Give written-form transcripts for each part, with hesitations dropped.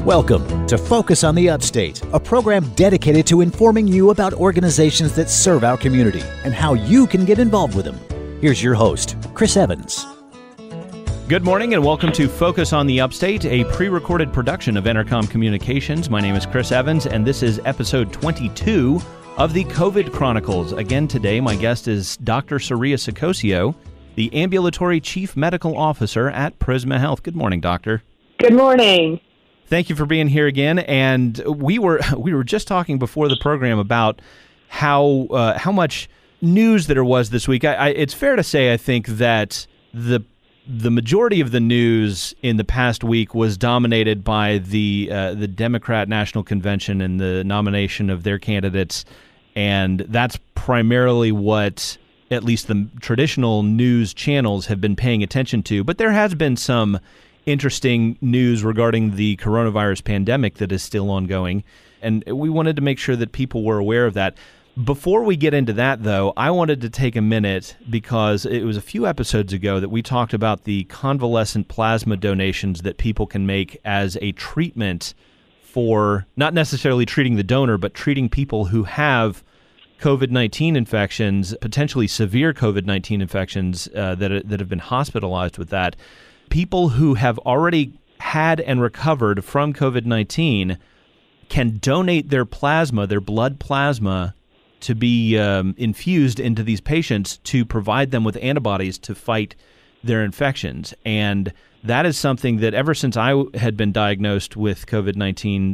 Welcome to Focus on the Upstate, a program dedicated to informing you about organizations that serve our community and how you can get involved with them. Here's your host, Chris Evans. Good morning and welcome to Focus on the Upstate, a pre-recorded production of Entercom Communications. My name is Chris Evans, and this is episode 22 of the COVID Chronicles. Again today, my guest is Dr. Saria Sacosio, the Ambulatory Chief Medical Officer at Prisma Health. Good morning, Doctor. Good morning. Thank you for being here again. And we were just talking before the program about how much news there was this week. It's fair to say, I think, that the majority of the news in the past week was dominated by the Democrat National Convention and the nomination of their candidates, and that's primarily what at least the traditional news channels have been paying attention to. But there has been some interesting news regarding the coronavirus pandemic that is still ongoing, and we wanted to make sure that people were aware of that. Before we get into that, though, I wanted to take a minute because it was a few episodes ago that we talked about the convalescent plasma donations that people can make as a treatment for not necessarily treating the donor, but treating people who have COVID-19 infections, potentially severe COVID-19 infections that have been hospitalized with that. People who have already had and recovered from COVID-19 can donate their plasma, their blood plasma, to be infused into these patients to provide them with antibodies to fight their infections. And that is something that ever since I had been diagnosed with COVID-19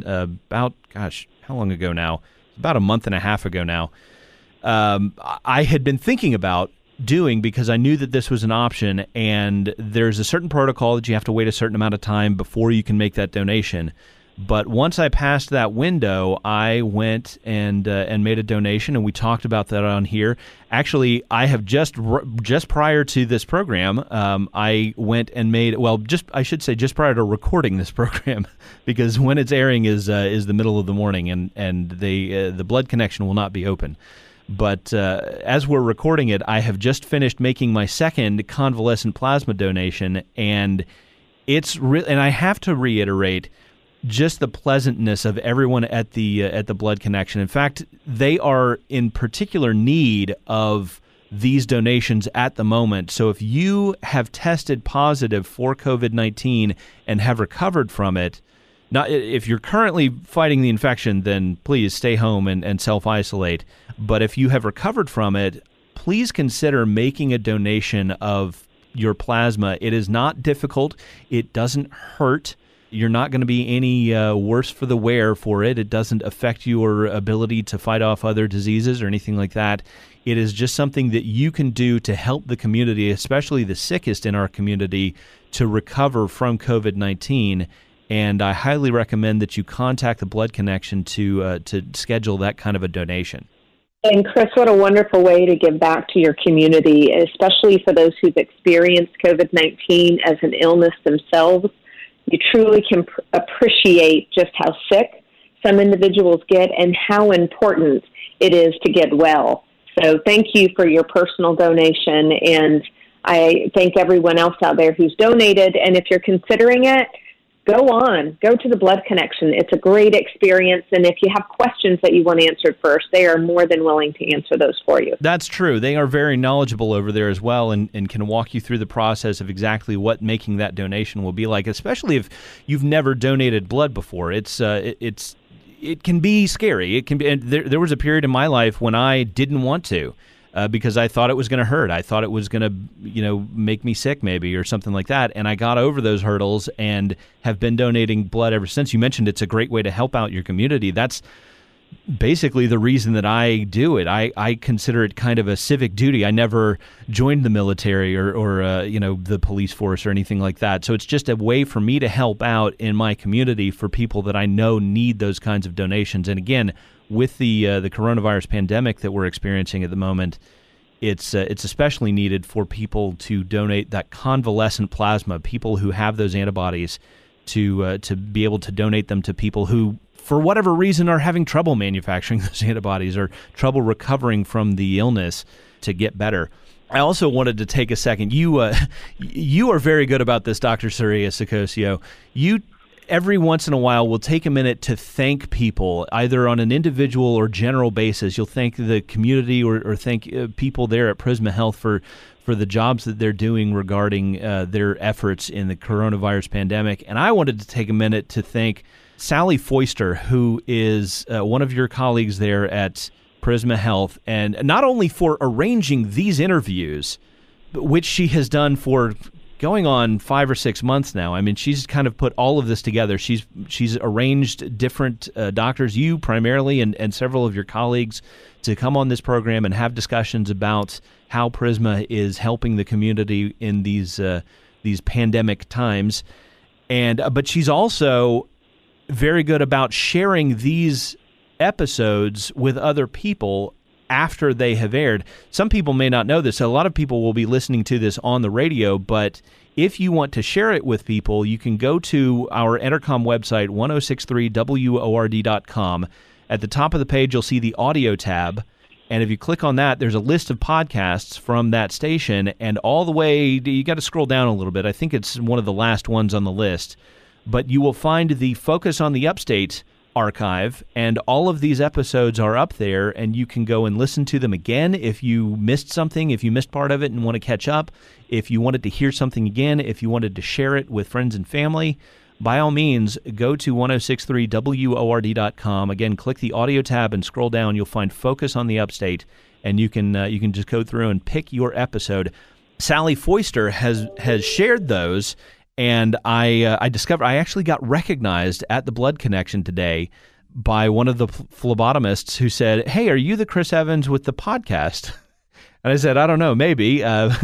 how long ago now? About a month and a half ago now. I had been thinking about doing because I knew that this was an option, and there's a certain protocol that you have to wait a certain amount of time before you can make that donation. But once I passed that window, I went and made a donation, and we talked about that on here. Actually, I have just prior to this program, I went and made just prior to recording this program, because when it's airing is the middle of the morning, and the blood connection will not be open. But as we're recording it, I have just finished making my second convalescent plasma donation, and it's and I have to reiterate just the pleasantness of everyone at the blood connection. In fact, they are in particular need of these donations at the moment. So if you have tested positive for COVID-19 and have recovered from it, if you're currently fighting the infection, then please stay home and self-isolate. But if you have recovered from it, please consider making a donation of your plasma. It is not difficult. It doesn't hurt. You're not going to be any worse for the wear for it. It doesn't affect your ability to fight off other diseases or anything like that. It is just something that you can do to help the community, especially the sickest in our community, to recover from COVID-19. And I highly recommend that you contact the Blood Connection to schedule that kind of a donation. And Chris, what a wonderful way to give back to your community, especially for those who've experienced COVID-19 as an illness themselves. You truly can appreciate just how sick some individuals get and how important it is to get well. So thank you for your personal donation, and I thank everyone else out there who's donated. And if you're considering it, go to the Blood Connection. It's a great experience, and if you have questions that you want answered first, they are more than willing to answer those for you. That's true. They are very knowledgeable over there as well, and can walk you through the process of exactly what making that donation will be like, especially if you've never donated blood before. It can be scary. It can be. And there was a period in my life when I didn't want to. Because I thought it was going to hurt. I thought it was going to, make me sick maybe or something like that. And I got over those hurdles and have been donating blood ever since. You mentioned it's a great way to help out your community. That's basically the reason that I do it. I consider it kind of a civic duty. I never joined the military or the police force or anything like that. So it's just a way for me to help out in my community for people that I know need those kinds of donations. And again, with the coronavirus pandemic that we're experiencing at the moment, it's especially needed for people to donate that convalescent plasma, people who have those antibodies, to be able to donate them to people who, for whatever reason, are having trouble manufacturing those antibodies or trouble recovering from the illness to get better. I also wanted to take a second. You are very good about this, Dr. Saria Sacosio. You every once in a while we'll take a minute to thank people, either on an individual or general basis. You'll thank the community or thank people there at Prisma Health for the jobs that they're doing regarding their efforts in the coronavirus pandemic. And I wanted to take a minute to thank Sally Foister, who is one of your colleagues there at Prisma Health, and not only for arranging these interviews, which she has done for going on 5 or 6 months now. I mean, she's kind of put all of this together. She's arranged different doctors, you primarily, and several of your colleagues, to come on this program and have discussions about how Prisma is helping the community in these pandemic times. But she's also very good about sharing these episodes with other people after they have aired. Some people may not know this. A lot of people will be listening to this on the radio, but if you want to share it with people, you can go to our Entercom website, 1063word.com. At the top of the page, you'll see the audio tab, and if you click on that, there's a list of podcasts from that station, and all the way, you got to scroll down a little bit. I think it's one of the last ones on the list, but you will find the Focus on the Upstate archive, and all of these episodes are up there, and you can go and listen to them again if you missed something, if you missed part of it and want to catch up, if you wanted to hear something again, if you wanted to share it with friends and family. By all means, go to 1063word.com. Again, click the audio tab and scroll down. You'll find Focus on the Upstate, and you can just go through and pick your episode. Sally Foister has shared those. And I discovered I actually got recognized at the Blood Connection today by one of the phlebotomists who said, "Hey, are you the Chris Evans with the podcast?" And I said, "I don't know, maybe."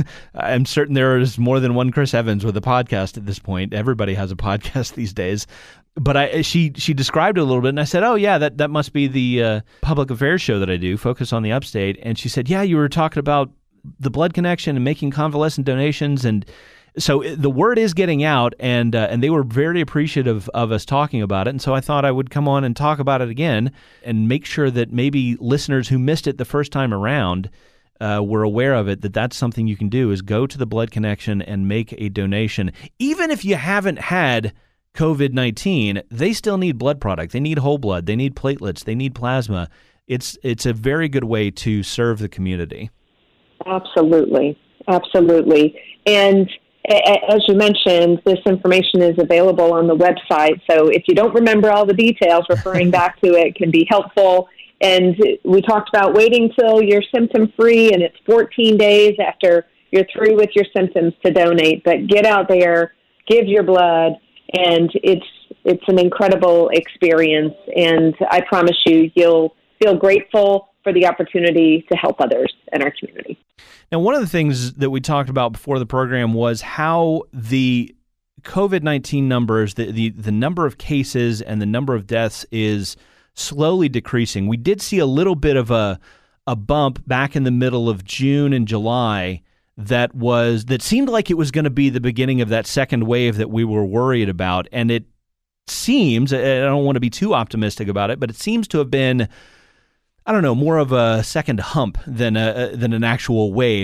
I'm certain there is more than one Chris Evans with a podcast at this point. Everybody has a podcast these days. But she described it a little bit, and I said, "Oh, yeah, that must be the public affairs show that I do, Focus on the Upstate." And she said, "Yeah, you were talking about the Blood Connection and making convalescent donations." And so the word is getting out, and they were very appreciative of us talking about it. And so I thought I would come on and talk about it again and make sure that maybe listeners who missed it the first time around were aware of it, that's something you can do, is go to the Blood Connection and make a donation. Even if you haven't had COVID-19, they still need blood product. They need whole blood. They need platelets. They need plasma. It's a very good way to serve the community. Absolutely. Absolutely. And as you mentioned, this information is available on the website. So if you don't remember all the details, referring back to it can be helpful. And we talked about waiting till you're symptom-free, and it's 14 days after you're through with your symptoms to donate. But get out there, give your blood, and it's an incredible experience. And I promise you'll feel grateful for the opportunity to help others in our community. Now, one of the things that we talked about before the program was how the COVID-19 numbers, the number of cases and the number of deaths is slowly decreasing. We did see a little bit of a bump back in the middle of June and July that seemed like it was going to be the beginning of that second wave that we were worried about. And it seems, I don't want to be too optimistic about it, but it seems to have been, I don't know, more of a second hump than an actual wave.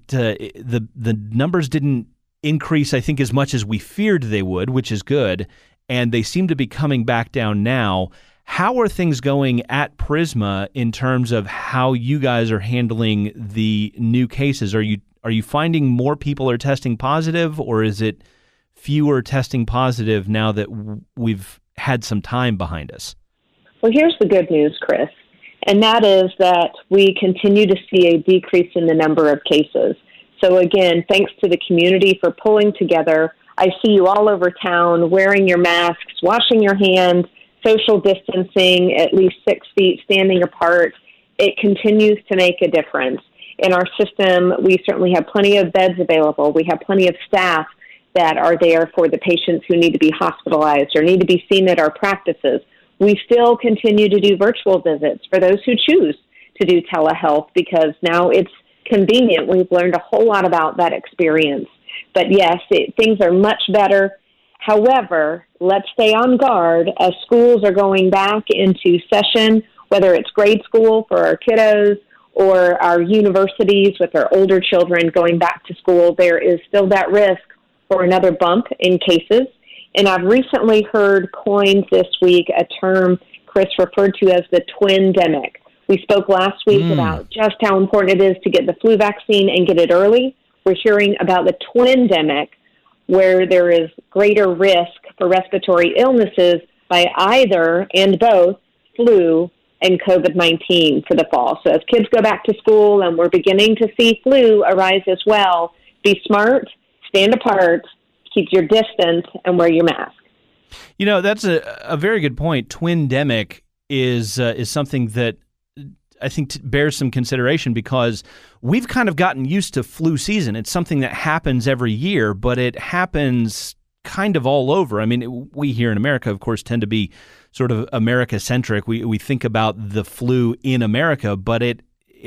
The numbers didn't increase, I think, as much as we feared they would, which is good, and they seem to be coming back down now. How are things going at Prisma in terms of how you guys are handling the new cases? Are you finding more people are testing positive, or is it fewer testing positive now that we've had some time behind us? Well, here's the good news, Chris. And that is that we continue to see a decrease in the number of cases. So again, thanks to the community for pulling together. I see you all over town wearing your masks, washing your hands, social distancing, at least 6 feet, standing apart. It continues to make a difference. In our system, we certainly have plenty of beds available. We have plenty of staff that are there for the patients who need to be hospitalized or need to be seen at our practices. We still continue to do virtual visits for those who choose to do telehealth because now it's convenient. We've learned a whole lot about that experience. But yes, things are much better. However, let's stay on guard as schools are going back into session, whether it's grade school for our kiddos or our universities with our older children going back to school. There is still that risk for another bump in cases. And I've recently heard coined this week a term Chris referred to as the twindemic. We spoke last week about just how important it is to get the flu vaccine and get it early. We're hearing about the twindemic, where there is greater risk for respiratory illnesses by either and both flu and COVID-19 for the fall. So as kids go back to school and we're beginning to see flu arise as well, be smart, stand apart, keep your distance, and wear your mask. You know, that's a very good point. Twindemic is something that I think bears some consideration because we've kind of gotten used to flu season. It's something that happens every year, but it happens kind of all over. I mean, we here in America, of course, tend to be sort of America-centric. We think about the flu in America, but it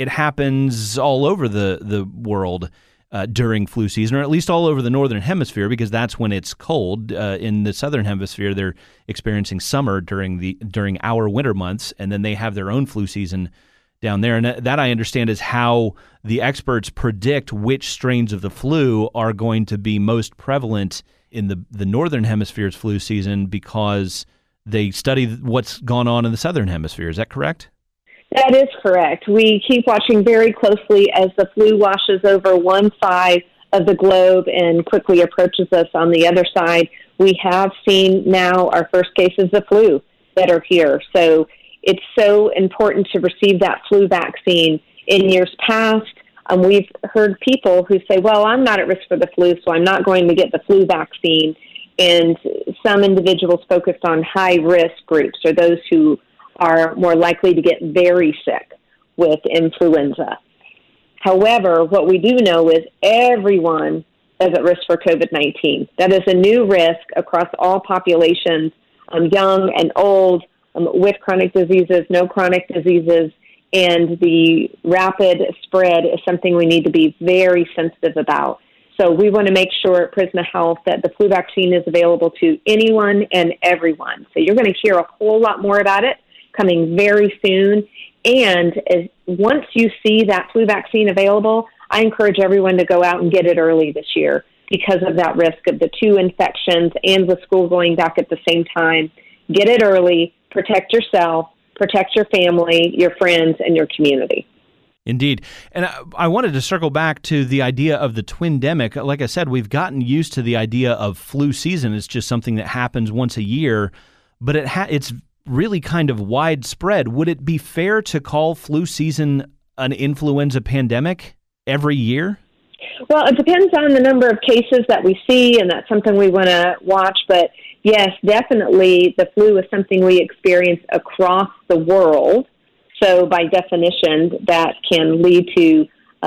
happens all over the world during flu season, or at least all over the northern hemisphere, because that's when it's cold. In the southern hemisphere, they're experiencing summer during our winter months, and then they have their own flu season down there. And that, I understand, is how the experts predict which strains of the flu are going to be most prevalent in the northern hemisphere's flu season, because they study what's gone on in the southern hemisphere. Is that correct? That is correct. We keep watching very closely as the flu washes over one side of the globe and quickly approaches us on the other side. We have seen now our first cases of flu that are here. So it's so important to receive that flu vaccine. In years past, we've heard people who say, well, I'm not at risk for the flu, so I'm not going to get the flu vaccine. And some individuals focused on high-risk groups, or those who are more likely to get very sick with influenza. However, what we do know is everyone is at risk for COVID-19. That is a new risk across all populations, young and old, with chronic diseases, no chronic diseases, and the rapid spread is something we need to be very sensitive about. So we want to make sure at Prisma Health that the flu vaccine is available to anyone and everyone. So you're going to hear a whole lot more about it coming very soon. And once you see that flu vaccine available, I encourage everyone to go out and get it early this year because of that risk of the two infections and the school going back at the same time. Get it early, protect yourself, protect your family, your friends, and your community. Indeed. And I wanted to circle back to the idea of the twindemic. Like I said, we've gotten used to the idea of flu season. It's just something that happens once a year, but it's really kind of widespread. Would it be fair to call flu season an influenza pandemic every year? Well, it depends on the number of cases that we see, and that's something we want to watch. But yes, definitely the flu is something we experience across the world. So by definition, that can lead to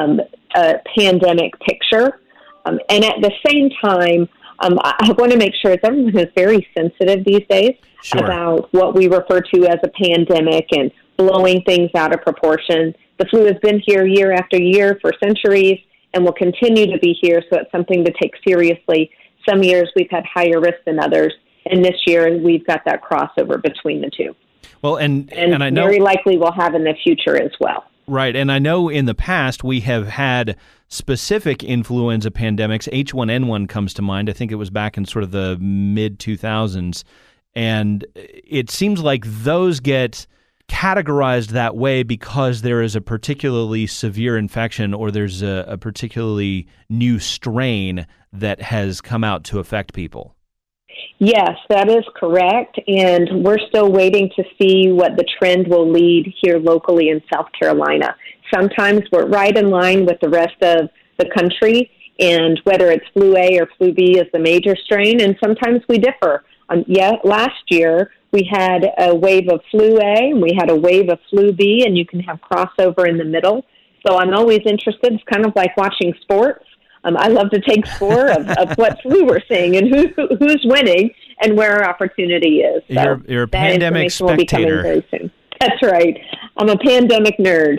a pandemic picture. And at the same time, I want to make sure that everyone is very sensitive these days about what we refer to as a pandemic and blowing things out of proportion. The flu has been here year after year for centuries and will continue to be here, so it's something to take seriously. Some years we've had higher risk than others, and this year we've got that crossover between the two. Well, and I know very likely we'll have in the future as well. Right, and I know in the past we have had specific influenza pandemics. H1N1 comes to mind. I think it was back in sort of the mid-2000s, and it seems like those get categorized that way because there is a particularly severe infection or there's a particularly new strain that has come out to affect people. Yes, that is correct, and we're still waiting to see what the trend will lead here locally in South Carolina. Sometimes we're right in line with the rest of the country, and whether it's flu A or flu B is the major strain, and sometimes we differ. Last year we had a wave of flu A, and we had a wave of flu B, and you can have crossover in the middle. So I'm always interested. It's kind of like watching sports. I love to take score of what flu we're seeing and who's winning and where our opportunity is. So you're a pandemic spectator. Will be coming very soon. That's right. I'm a pandemic nerd.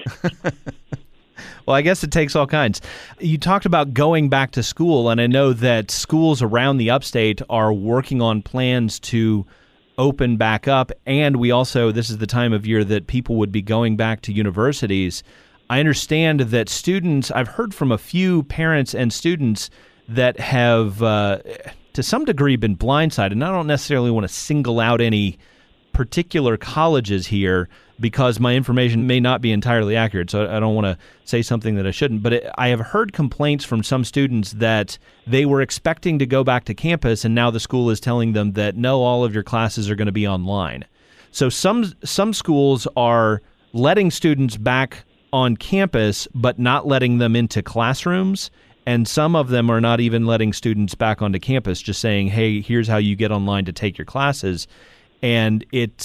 Well, I guess it takes all kinds. You talked about going back to school, and I know that schools around the upstate are working on plans to open back up, and this is the time of year that people would be going back to universities. I understand that I've heard from a few parents and students that have to some degree been blindsided. And I don't necessarily want to single out any particular colleges here because my information may not be entirely accurate, so I don't want to say something that I shouldn't. But I have heard complaints from some students that they were expecting to go back to campus, and now the school is telling them that, no, all of your classes are going to be online. So some schools are letting students back on campus, but not letting them into classrooms. And some of them are not even letting students back onto campus, just saying, hey, here's how you get online to take your classes. And it's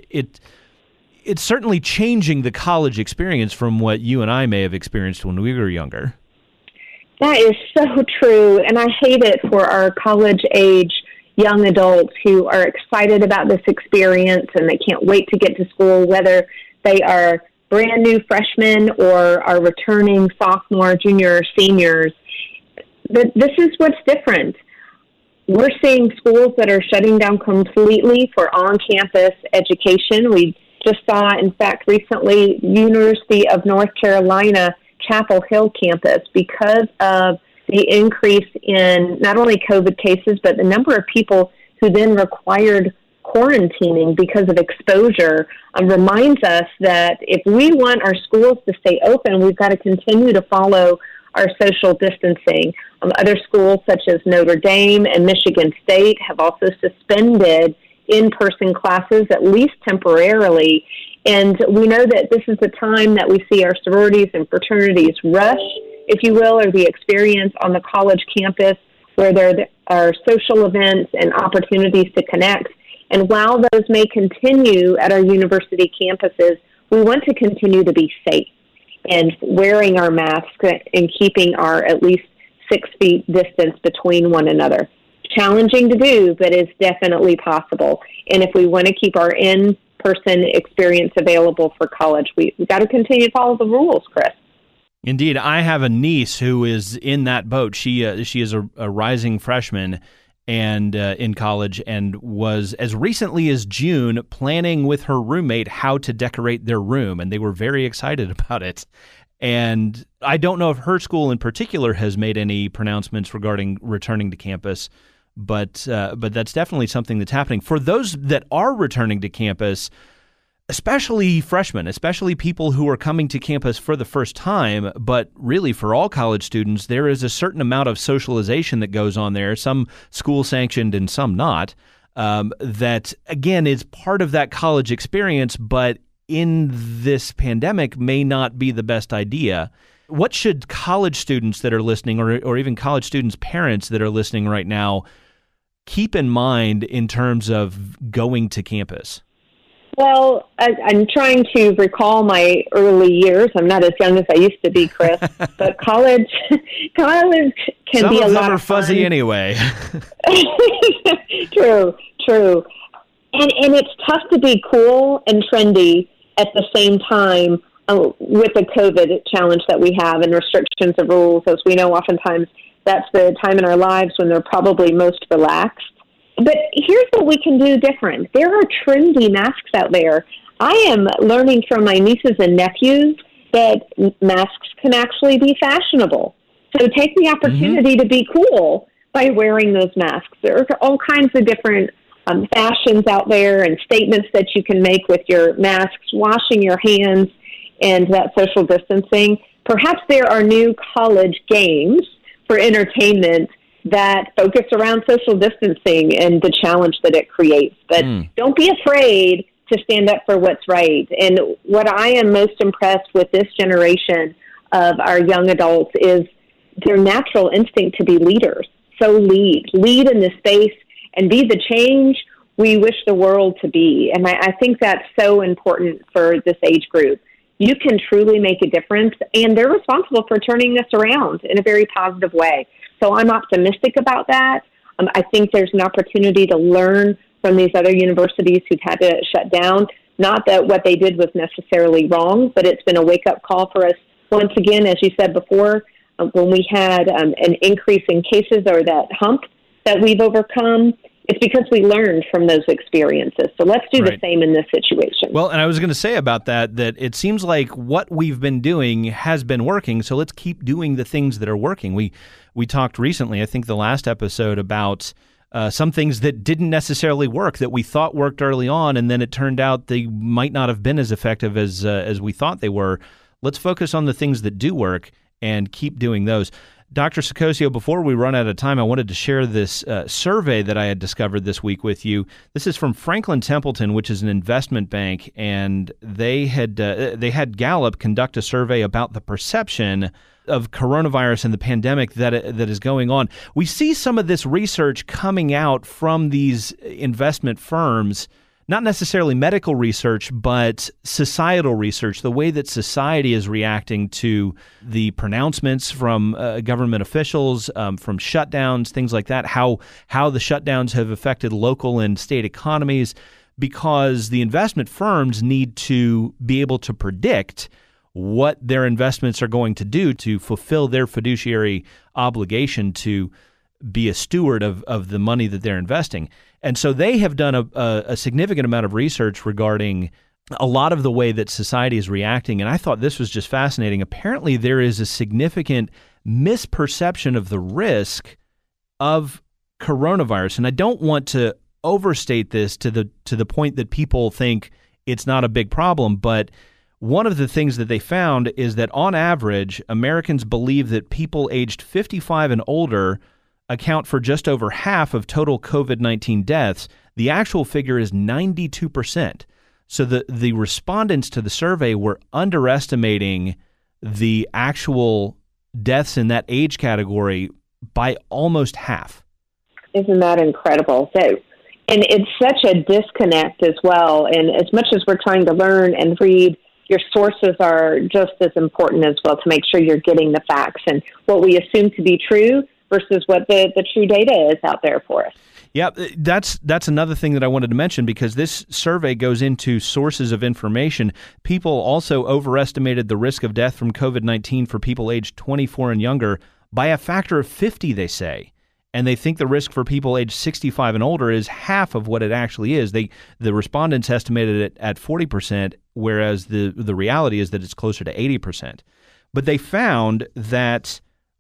certainly changing the college experience from what you and I may have experienced when we were younger. That is so true. And I hate it for our college-age young adults who are excited about this experience and they can't wait to get to school, whether they are brand new freshmen or are returning sophomore, junior, or seniors. But this is what's different. We're seeing schools that are shutting down completely for on-campus education. We just saw, in fact, recently, University of North Carolina, Chapel Hill campus, because of the increase in not only COVID cases, but the number of people who then required quarantining because of exposure, reminds us that if we want our schools to stay open, we've got to continue to follow our social distancing. Other schools such as Notre Dame and Michigan State have also suspended in-person classes, at least temporarily. And we know that this is the time that we see our sororities and fraternities rush, if you will, or the experience on the college campus where there are social events and opportunities to connect. And while those may continue at our university campuses, we want to continue to be safe and wearing our masks and keeping our at least 6 feet distance between one another. Challenging to do, but it's definitely possible. And if we want to keep our in-person experience available for college, we've got to continue to follow the rules, Chris. Indeed. I have a niece who is in that boat. She is a rising freshman and in college, and was, as recently as June, planning with her roommate how to decorate their room, and they were very excited about it. And I don't know if her school in particular has made any pronouncements regarding returning to campus, but that's definitely something that's happening. For those that are returning to campus, especially freshmen, especially people who are coming to campus for the first time, but really for all college students, there is a certain amount of socialization that goes on there, some school sanctioned and some not, that, again, is part of that college experience, but in this pandemic may not be the best idea. What should college students that are listening, or even college students' parents that are listening right now, keep in mind in terms of going to campus? Well, I'm trying to recall my early years. I'm not as young as I used to be, Chris, but college can be a lot of fun. Some of them are fuzzy anyway. True. And it's tough to be cool and trendy at the same time with the COVID challenge that we have and restrictions of rules. As we know, oftentimes that's the time in our lives when they're probably most relaxed. But here's what we can do different. There are trendy masks out there. I am learning from my nieces and nephews that masks can actually be fashionable. So take the opportunity to be cool by wearing those masks. There are all kinds of different fashions out there and statements that you can make with your masks, washing your hands, and that social distancing. Perhaps there are new college games for entertainment that focus around social distancing and the challenge that it creates. But don't be afraid to stand up for what's right. And what I am most impressed with this generation of our young adults is their natural instinct to be leaders. So lead in this space and be the change we wish the world to be. And I think that's so important for this age group. You can truly make a difference, and they're responsible for turning this around in a very positive way. So I'm optimistic about that. I think there's an opportunity to learn from these other universities who've had to shut down. Not that what they did was necessarily wrong, but it's been a wake-up call for us. Once again, as you said before, when we had an increase in cases or that hump that we've overcome, it's because we learned from those experiences. So let's do the same in this situation. Well, and I was going to say about that it seems like what we've been doing has been working, so let's keep doing the things that are working. We talked recently, I think the last episode, about some things that didn't necessarily work that we thought worked early on, and then it turned out they might not have been as effective as we thought they were. Let's focus on the things that do work and keep doing those. Dr. Sicosio, before we run out of time, I wanted to share this survey that I had discovered this week with you. This is from Franklin Templeton, which is an investment bank, and they had Gallup conduct a survey about the perception of coronavirus and the pandemic that is going on. We see some of this research coming out from these investment firms, not necessarily medical research, but societal research, the way that society is reacting to the pronouncements from government officials, from shutdowns, things like that, how the shutdowns have affected local and state economies, because the investment firms need to be able to predict what their investments are going to do to fulfill their fiduciary obligation to be a steward of the money that they're investing. And so they have done a significant amount of research regarding a lot of the way that society is reacting. And I thought this was just fascinating. Apparently, there is a significant misperception of the risk of coronavirus. And I don't want to overstate this to the point that people think it's not a big problem, but one of the things that they found is that on average, Americans believe that people aged 55 and older account for just over half of total COVID-19 deaths. The actual figure is 92%. So the respondents to the survey were underestimating the actual deaths in that age category by almost half. Isn't that incredible? And it's such a disconnect as well. And as much as we're trying to learn and read, your sources are just as important as well to make sure you're getting the facts and what we assume to be true versus what the true data is out there for us. Yeah, that's another thing that I wanted to mention, because this survey goes into sources of information. People also overestimated the risk of death from COVID-19 for people aged 24 and younger by a factor of 50, they say. And they think the risk for people aged 65 and older is half of what it actually is. The respondents estimated it at 40%, whereas the reality is that it's closer to 80%. But they found that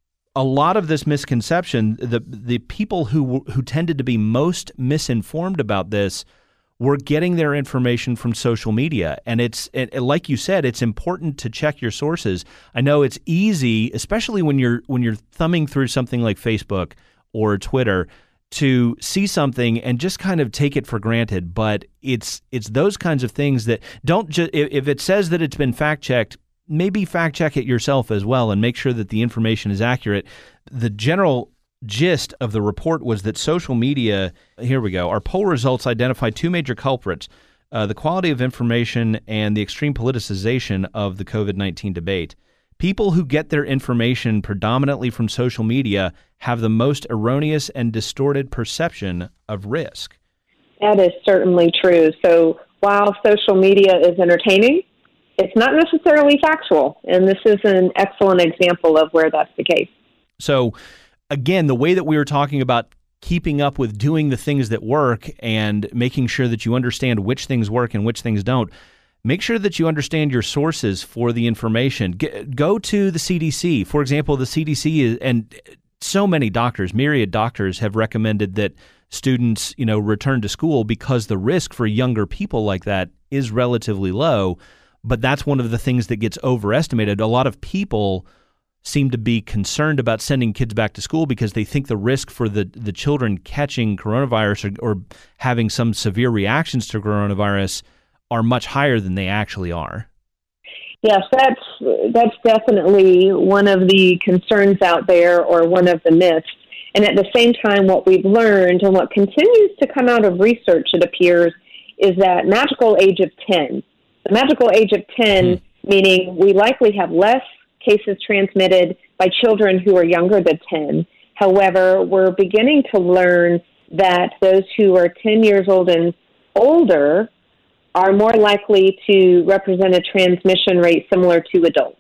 a lot of this misconception, the people who tended to be most misinformed about this were getting their information from social media. And like you said, it's important to check your sources. I know it's easy, especially when you're thumbing through something like Facebook or Twitter, to see something and just kind of take it for granted. But it's those kinds of things that don't just, if it says that it's been fact-checked, maybe fact-check it yourself as well and make sure that the information is accurate. The general gist of the report was that social media, here we go, our poll results identify two major culprits, the quality of information and the extreme politicization of the COVID-19 debate. People who get their information predominantly from social media have the most erroneous and distorted perception of risk. That is certainly true. So while social media is entertaining, it's not necessarily factual. And this is an excellent example of where that's the case. So again, the way that we were talking about keeping up with doing the things that work and making sure that you understand which things work and which things don't, make sure that you understand your sources for the information. Go to the CDC. For example, the CDC and so many doctors, myriad doctors, have recommended that students, return to school because the risk for younger people like that is relatively low. But that's one of the things that gets overestimated. A lot of people seem to be concerned about sending kids back to school because they think the risk for the children catching coronavirus or having some severe reactions to coronavirus are much higher than they actually are. Yes, that's definitely one of the concerns out there, or one of the myths. And at the same time, what we've learned and what continues to come out of research, it appears, is that magical age of 10. The magical age of 10, meaning we likely have less cases transmitted by children who are younger than 10. However, we're beginning to learn that those who are 10 years old and older are more likely to represent a transmission rate similar to adults.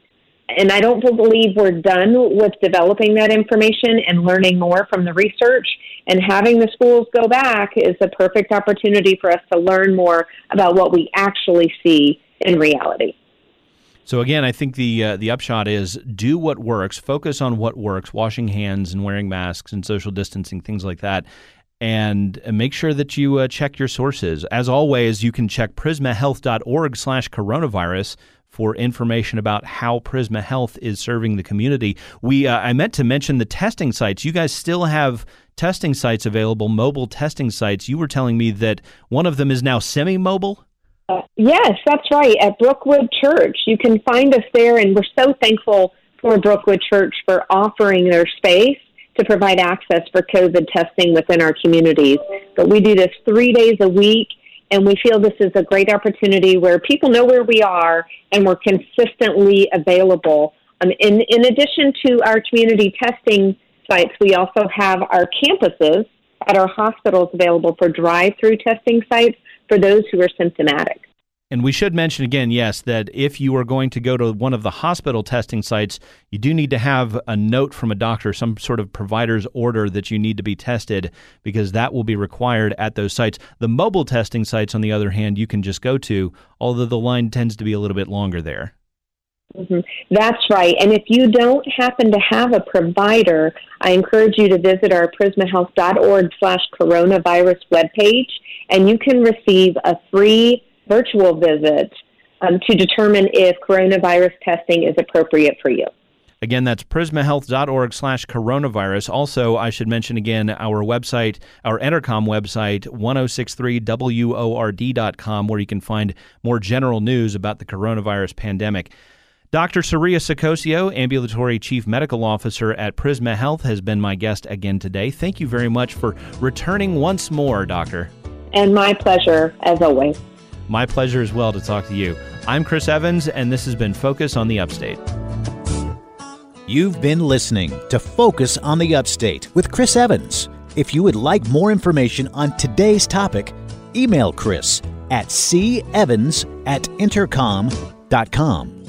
And I don't believe we're done with developing that information and learning more from the research. And having the schools go back is a perfect opportunity for us to learn more about what we actually see in reality. So again, I think the upshot is do what works, focus on what works, washing hands and wearing masks and social distancing, things like that. and make sure that you check your sources. As always, you can check prismahealth.org/coronavirus for information about how Prisma Health is serving the community. I meant to mention the testing sites. You guys still have testing sites available, mobile testing sites. You were telling me that one of them is now semi-mobile? Yes, that's right, at Brookwood Church. You can find us there, and we're so thankful for Brookwood Church for offering their space to provide access for COVID testing within our communities. But we do this 3 days a week, and we feel this is a great opportunity where people know where we are and we're consistently available. In addition to our community testing sites, we also have our campuses at our hospitals available for drive-through testing sites for those who are symptomatic. And we should mention again, yes, that if you are going to go to one of the hospital testing sites, you do need to have a note from a doctor, some sort of provider's order that you need to be tested, because that will be required at those sites. The mobile testing sites, on the other hand, you can just go to, although the line tends to be a little bit longer there. Mm-hmm. That's right. And if you don't happen to have a provider, I encourage you to visit our prismahealth.org/coronavirus webpage, and you can receive a free virtual visit to determine if coronavirus testing is appropriate for you. Again, that's prismahealth.org/coronavirus. Also, I should mention again our website, our Entercom website, 1063word.com, where you can find more general news about the coronavirus pandemic. Dr. Saria Sacosio, Ambulatory Chief Medical Officer at Prisma Health, has been my guest again today. Thank you very much for returning once more, Doctor. And my pleasure, as always. My pleasure as well to talk to you. I'm Chris Evans, and this has been Focus on the Upstate. You've been listening to Focus on the Upstate with Chris Evans. If you would like more information on today's topic, email Chris at cevans@intercom.com.